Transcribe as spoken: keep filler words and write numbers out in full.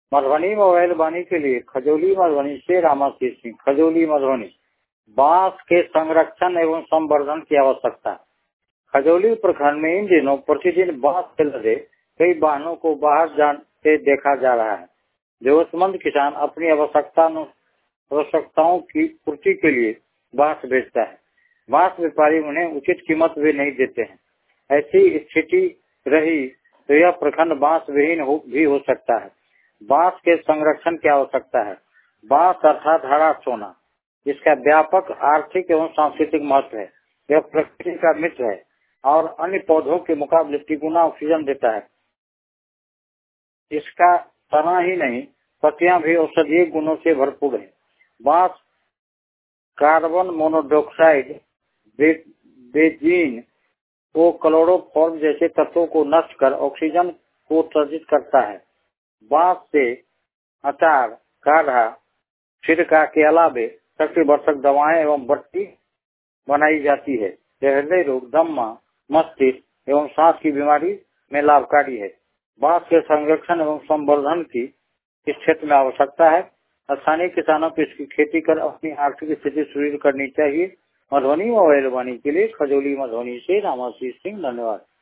Madhubani mobile वाणी के लिए खजौली मधुबनी से रामाशीष सिंह। खजौली मधुबनी। बांस के संरक्षण एवं संवर्धन की आवश्यकता। खजौली प्रखंड में इन दिनों प्रतिदिन बांस से लदे कई वाहनों को बाहर जाते देखा जा रहा है। जरूरतमंद किसान अपनी आवश्यकता आवश्यकताओं की पूर्ति के लिए बांस बेचता है। बांस व्यापारी उन्हें उचित कीमत भी नहीं देते हैं। ऐसी स्थिति रही तो यह प्रखंड बांस विहीन हो, भी हो सकता है। बांस के संरक्षण की आवश्यकता है। बांस अर्थात हरा सोना, इसका व्यापक आर्थिक एवं सांस्कृतिक महत्व है। यह प्रकृति का मित्र है और अन्य पौधों के मुकाबले तिगुना ऑक्सीजन देता है। इसका तना ही नहीं, पत्तियां भी औषधीय गुणों से भरपूर है। बांस कार्बन मोनोऑक्साइड, बे, बेंजीन को क्लोरोफॉर्म जैसे तत्वों को नष्ट कर ऑक्सीजन को उत्सर्जित करता है। बांस से अचार, काढ़ा, छिड़का के अलावे शक्तिवर्धक दवाएं एवं बत्ती बनाई जाती है। यह हृदय रोग, दमा, मस्तिष्क एवं सांस की बीमारी में लाभकारी है। बांस के संरक्षण एवं संवर्धन की इस क्षेत्र में आवश्यकता है। स्थानीय किसानों को इसकी खेती कर अपनी आर्थिक स्थिति सुदृढ़ करनी चाहिए। मधुबनी मोबाइल वाणी के लिए खजौली मधुबनी से रामाशीष सिंह। धन्यवाद।